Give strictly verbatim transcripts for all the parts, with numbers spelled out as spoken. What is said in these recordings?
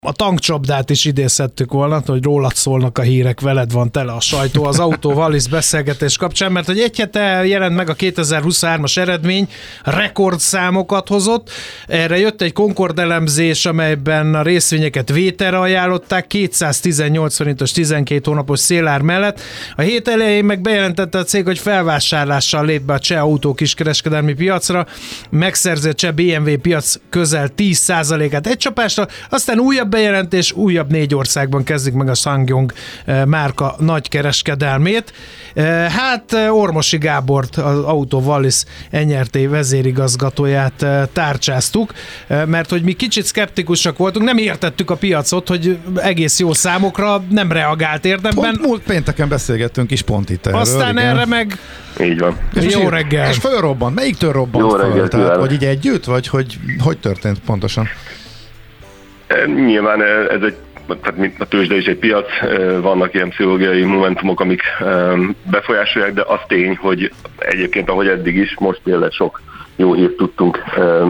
A tankcsapdát is idézhettük volna, hogy rólad szólnak a hírek, veled van tele a sajtó az Autó Wallis beszélgetés kapcsán, mert hogy egy hete jelent meg a kétezer-huszonhármas eredmény, rekordszámokat hozott. Erre jött egy Concord elemzés, amelyben a részvényeket vételre ajánlották, kétszáztizennyolc forintos tizenkét hónapos szélár mellett. A hét elején meg bejelentette a cég, hogy felvásárlással lép be a cseh autó kiskereskedelmi piacra, megszerzi a cseh bé em vé piac közel tíz százalékát egy csapásra, aztán újabb bejelentés, újabb négy országban kezdik meg a SsangYong márka nagy kereskedelmét. Hát Ormosi Gábort, az Autó Wallis en er té vezérigazgatóját tárcsáztuk, mert hogy mi kicsit szkeptikusak voltunk, nem értettük a piacot, hogy egész jó számokra nem reagált érdemben. Pont múlt pénteken beszélgettünk is pont itt erről. Aztán igen. Erre meg... Így van. És jó reggel. És fölrobbant. Melyiktől robbant jó föl? Reggel, Tehát, vagy így együtt, vagy hogy, hogy történt pontosan? Nyilván ez egy, tehát mint a tőzsde is egy piac, vannak ilyen pszichológiai momentumok, amik befolyásolják, de az tény, hogy egyébként ahogy eddig is, most például sok jó hírt tudtunk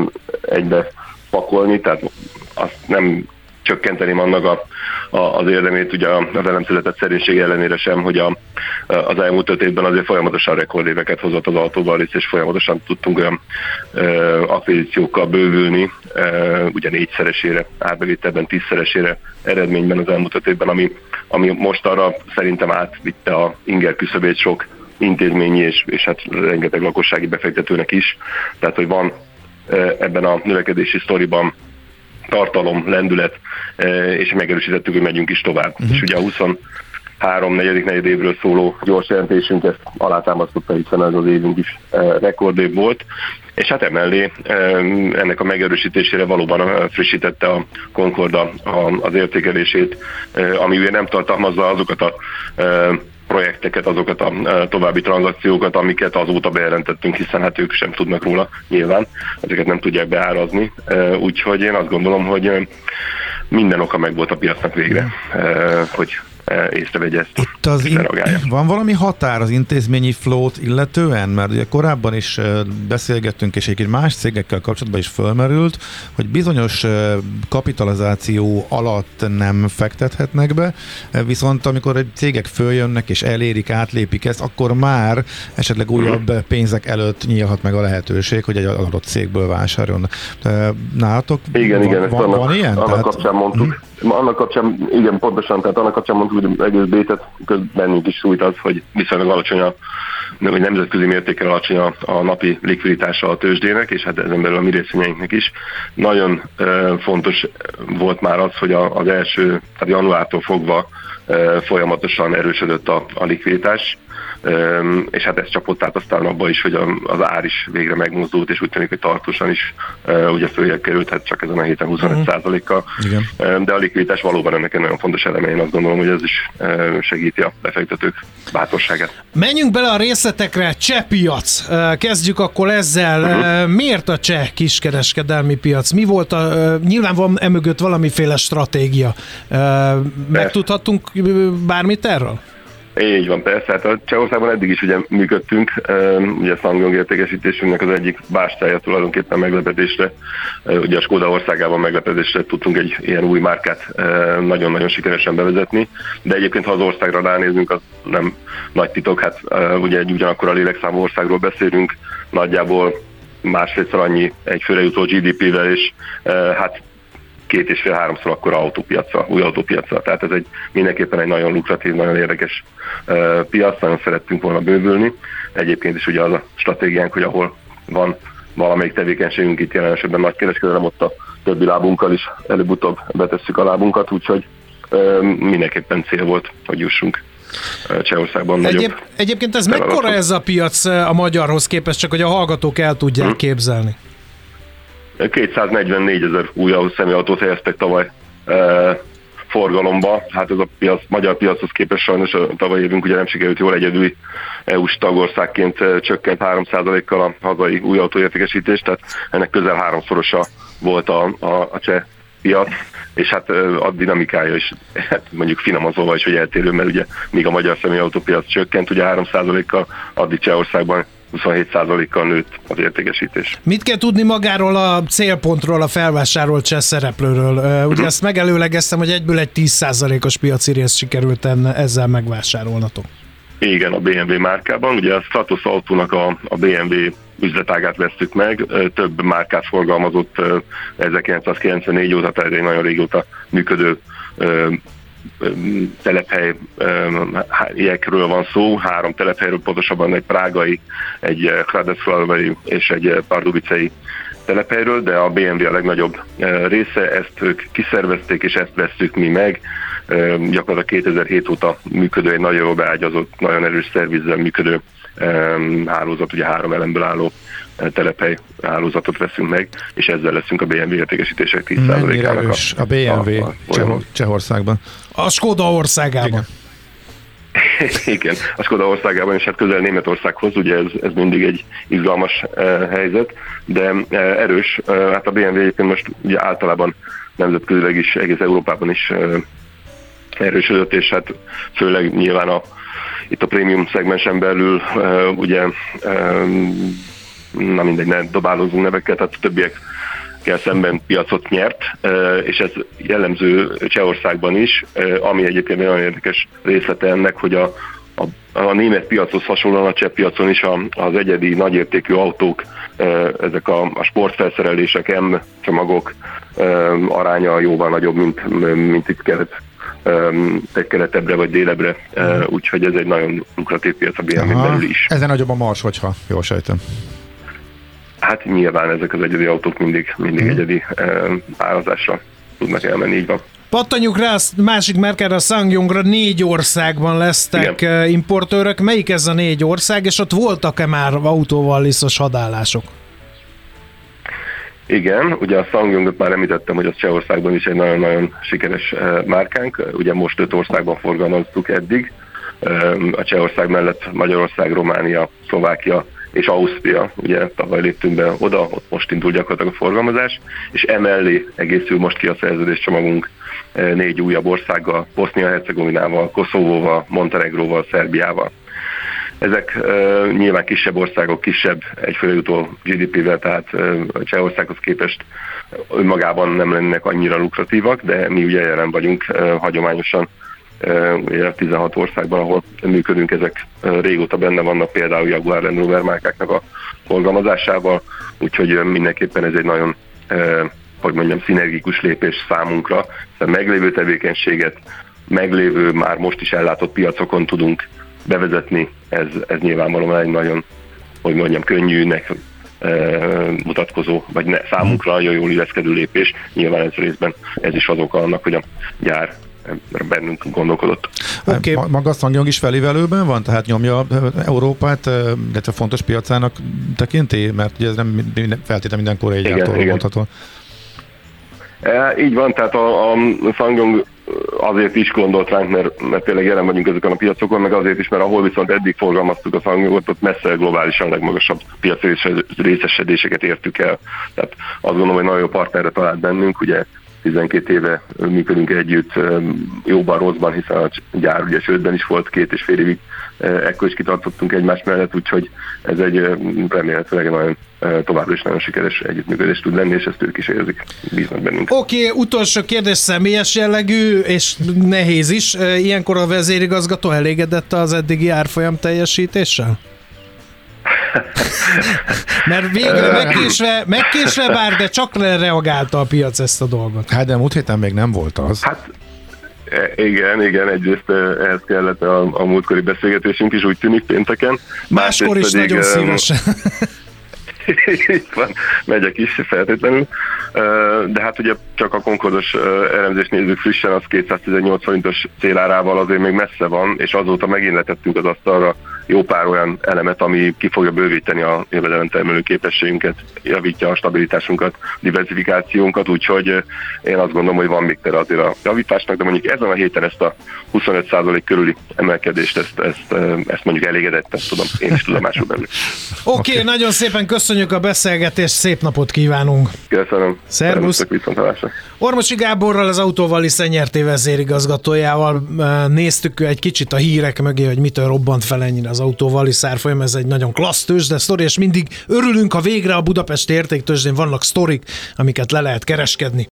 egybe pakolni, tehát azt nem csökkenteném annak a, a, az érdemét, ugye az elemszületett szerénység ellenére sem, hogy a, az elmúlt öt évben azért folyamatosan rekordéveket hozott az Autó Wallis, és folyamatosan tudtunk olyan ö, akvizíciókkal bővülni, ö, ugye négyszeresére, árbevételben tízszeresére eredményben az elmúlt öt évben, ami, ami most arra szerintem átvitte a inger küszöbét sok intézményi és, és hát rengeteg lakossági befektetőnek is. Tehát, hogy van ö, ebben a növekedési sztoriban tartalom, lendület, és megerősítettük, hogy megyünk is tovább. Uh-huh. És ugye a huszonhárom negyedik negyed évről szóló gyors jelentésünk ezt alátámasztotta, hiszen ez az évünk is rekordév volt. És hát emellé ennek a megerősítésére valóban frissítette a Concord az értékelését, ami ugye nem tartalmazza azokat a projekteket, azokat a további tranzakciókat, amiket azóta bejelentettünk, hiszen hát ők sem tudnak róla nyilván, ezeket nem tudják beárazni, úgyhogy én azt gondolom, hogy minden oka meg volt a piacnak végre, hogy észrevegye ezt. Itt az in- van valami határ az intézményi flót illetően? Mert ugye korábban is beszélgettünk, és egy más cégekkel kapcsolatban is fölmerült, hogy bizonyos kapitalizáció alatt nem fektethetnek be, viszont amikor egy cégek följönnek és elérik, átlépik ezt, akkor már esetleg újabb pénzek előtt nyílhat meg a lehetőség, hogy egy adott cégből vásároljon. Nálatok igen, van, igen, van, annak, van ilyen? Annak Tehát... kapcsán mondtuk. Hmm. Annak kapcsán, igen, pontosan, tehát annak kapcsán mondtuk, hogy egész bétet bennünk is sújt az, hogy viszonylag alacsony a, hogy nemzetközi mértékkel alacsony a, a napi likviditása a tőzsdének, és hát ezen belül a mi részvényeinknek is. Nagyon e, fontos volt már az, hogy a, az első, tehát januártól fogva e, folyamatosan erősödött a, a likviditás, Um, és hát ez csapott át aztán abba is, hogy a, az ár is végre megmozdult, és úgy tűnik, hogy tartósan is uh, ugye följebb került, hát csak ezen a héten huszonöt százalékkal. Um, de a likviditás valóban ennek egy nagyon fontos eleme, én azt gondolom, hogy ez is uh, segíti a befektetők bátorságát. Menjünk bele a részletekre, cseh piac. Kezdjük akkor ezzel. Uh-huh. Miért a cseh kiskereskedelmi piac? Mi volt a, nyilván van emögött valamiféle stratégia. Megtudhattunk bármit erről? Így van, persze. Hát a Csehországban eddig is ugye működtünk, ugye a SsangYong értékesítésünknek az egyik bástyája tulajdonképpen meglepetésre, ugye a Skoda országában meglepetésre tudtunk egy ilyen új márkát nagyon-nagyon sikeresen bevezetni, de egyébként ha az országra ránézünk, az nem nagy titok, hát ugye egy ugyanakkor a lélekszámú országról beszélünk, nagyjából másfélszer annyi egyfőre jutó gé dé pével, és hát két és fél háromszor akkora autópiacra, új autópiacra. Tehát ez egy mindenképpen egy nagyon lukratív, nagyon érdekes uh, piac, nagyon szerettünk volna bővülni. Egyébként is ugye az a stratégiánk, hogy ahol van valamelyik tevékenységünk, itt jelen esetben nagykereskedelem, ott a többi lábunkkal is előbb-utóbb betesszük a lábunkat, úgyhogy uh, mindenképpen cél volt, hogy jussunk Csehországban Egyéb, nagyobb. Egyébként ez mekkora ez a piac a magyarhoz képest, csak hogy a hallgatók el tudják hmm. képzelni? kétszáznegyvennégyezer új személyautót helyeztek tavaly e, forgalomba. Hát ez a piac, magyar piachoz képest sajnos a tavaly évünk ugye nem sikerült jól, egyedüli é u-s tagországként csökkent három százalékkal a hazai új autóértékesítés, tehát ennek közel háromszorosa volt a, a, a cseh piac, és hát a dinamikája is, hát mondjuk finoman szóval is, hogy eltérő, mert ugye míg a magyar személyautópiac csökkent ugye három százalékkal, addig Csehországban huszonhét százalékkal nőtt az értékesítés. Mit kell tudni magáról a célpontról, a felvásárolt cseh szereplőről? Ugye ezt megelőlegeztem, hogy egyből egy tíz százalékos piaci részt sikerült ezzel megvásárolnatok. Igen, a bé em vé márkában. Ugye a Stratos autónak a, a bé em vé üzletágát vesztük meg, több márkát forgalmazott ezerkilencszázkilencvennégy óta, tehát egy nagyon régóta működő telephelyekről van szó, három telephelyről, pontosabban egy prágai, egy Hradec-Králové és egy pardubicei telephelyről, de a bé em vé a legnagyobb része, ezt ők kiszervezték, és ezt vesszük mi meg. Gyakorlatilag kétezer-hét óta működő, egy nagyon jól beágyazott, nagyon erős szervizzel működő hálózat, ugye három elemből álló telephely hálózatot veszünk meg, és ezzel leszünk a bé em vé értékesítések tíz százalékának. Mennyire erős a bé em vé a, a Csehországban? A Skoda országában. Igen. Igen, a Skoda országában, és hát közel Németországhoz, ugye ez, ez mindig egy izgalmas uh, helyzet, de uh, erős, uh, hát a bé em vé egyébként most ugye általában nemzetközileg is, egész Európában is uh, erősödött, és hát főleg nyilván a, itt a prémium szegmensen belül uh, ugye um, na mindegy, ne dobálózunk neveket, tehát a többiekkel szemben piacot nyert, és ez jellemző Csehországban is, ami egyébként nagyon érdekes részlete ennek, hogy a, a, a német piachoz hasonlóan a cseh piacon is az egyedi nagyértékű autók, ezek a, a sportfelszerelések, M csomagok aránya jóval nagyobb, mint, mint itt kelet, egy keletebbre vagy délebre, úgyhogy ez egy nagyon lukratív piac a bé em vé-n belül is. Ezen nagyobb a mars, hogyha jól sejtem. Hát nyilván ezek az egyedi autók mindig, mindig hmm. egyedi uh, árazásra tudnak elmenni, így van. Pattanjuk rá a másik márkára, a SsangYongra, négy országban lesztek Igen. importőrök. Melyik ez a négy ország, és ott voltak-e már autóval liszos hadállások? Igen, ugye a SsangYongot már említettem, hogy az Csehországban is egy nagyon-nagyon sikeres uh, márkánk. Ugye most öt országban forgalmaztuk eddig. Uh, a Csehország mellett Magyarország, Románia, Szlovákia és Ausztria, ugye tavaly léptünk be oda, ott most indul gyakorlatilag a forgalmazás, és emellé egészül most ki a szerződéscsomagunk négy újabb országgal, Bosznia-Hercegovinával, Koszovóval, Montenegróval, Szerbiával. Ezek uh, nyilván kisebb országok, kisebb egyfőre gé dé pé-vel, tehát uh, Csehországhoz képest önmagában nem lennének annyira lukratívak, de mi ugye jelen vagyunk uh, hagyományosan uh, tizenhat országban, ahol működünk, ezek uh, régóta benne vannak, például Jaguar Land Rover márkáknak a forgalmazásával, úgyhogy uh, mindenképpen ez egy nagyon uh, hogy mondjam, szinergikus lépés számunkra, hiszen meglévő tevékenységet, meglévő, már most is ellátott piacokon tudunk bevezetni, ez, ez nyilvánvalóan egy nagyon, hogy mondjam, könnyűnek e, mutatkozó, vagy ne, számunkra nagyon jól illeszkedő lépés. Nyilván ez részben ez is az oka annak, hogy a gyár bennünk gondolkodott. Okay. Maga a SsangYong is felévelőben van, tehát nyomja Európát, illetve fontos piacának tekinti, mert ugye ez nem minden, feltétlenül minden koreai gyártóról mondható. E, így van, tehát a, a SsangYong azért is gondolt ránk, mert, mert tényleg jelen vagyunk ezeken a piacokon, meg azért is, mert ahol viszont eddig forgalmaztuk a SsangYongot, ott messze globálisan legmagasabb piaci részesedéseket értük el. Tehát azt gondolom, hogy nagyon jó partnerre talált bennünk, ugye tizenkét éve működünk együtt, jóban, rosszban, hiszen a gyár ugye csődben is volt, két és fél évig ekkor is kitartottunk egymás mellett, úgyhogy ez egy remélhetőleg nagyon továbbra is nagyon sikeres együttműködés tud lenni, és ezt ők is érzik, bíznak bennünk. Oké, okay, utolsó kérdés, személyes jellegű, és nehéz is. Ilyenkor a vezérigazgató elégedett az eddigi árfolyam teljesítéssel? Mert végre megkésve, megkésve bár, de csak reagálta a piac ezt a dolgot. Hát de múlt héten még nem volt az. Hát igen, igen, egyrészt ehhez kellett a, a múltkori beszélgetésünk is, úgy tűnik pénteken. Máskor is pedig, nagyon szívesen. Itt van, megyek is feltétlenül. De hát ugye csak a Concordos elemzést nézzük frissen, az kétszáztizennyolc forintos célárával azért még messze van, és azóta megint letettünk az asztalra jó pár olyan elemet, ami ki fogja bővíteni a jövedelemtermelő képességünket, javítja a stabilitásunkat, diversifikációnkat, úgyhogy én azt gondolom, hogy van még tere azért a javításnak, de mondjuk ezen a héten ezt a huszonöt százalék körüli emelkedést, ezt, ezt, ezt mondjuk elégedett, ezt tudom, én is tudomásul benne. Oké, okay, nagyon szépen köszönjük a beszélgetést, szép napot kívánunk! Köszönöm! Szervusz! Ormosi Gáborral, az Autóvalis en er té vezérigazgatójával néztük egy kicsit a hírek mögé, hogy mitől robbant fel ennyire az autó Wallis árfolyam, ez egy nagyon klassz tőzsde sztori, és mindig örülünk, ha végre a budapesti értéktőzsdén vannak sztorik, amiket le lehet kereskedni.